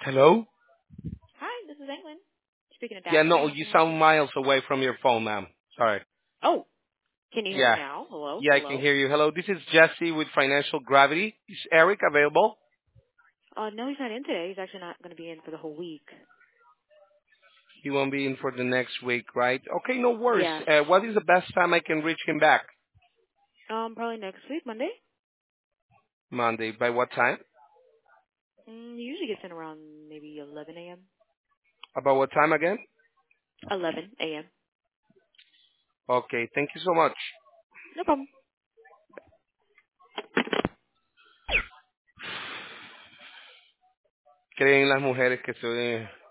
Hello? Hi, this is England. Speaking of Yeah, Daphne, no, how you can I help you? sound miles away from your phone, ma'am. Sorry. Oh, can you hear me Yeah. now? Hello, Yeah, I can hello. hear you. Hello, this is Jesse with Financial Gravity. Is Eric available? No, he's not in today. He's actually not going to be in for the whole week. He won't be in for the next week, right? Okay, no worries. Yes. What is the best time I can reach him back? Probably next week, Monday. Monday. By what time? He usually gets in around maybe 11 a.m. About what time again? 11 a.m. Okay, thank you so much. No problem. Creen las mujeres que soy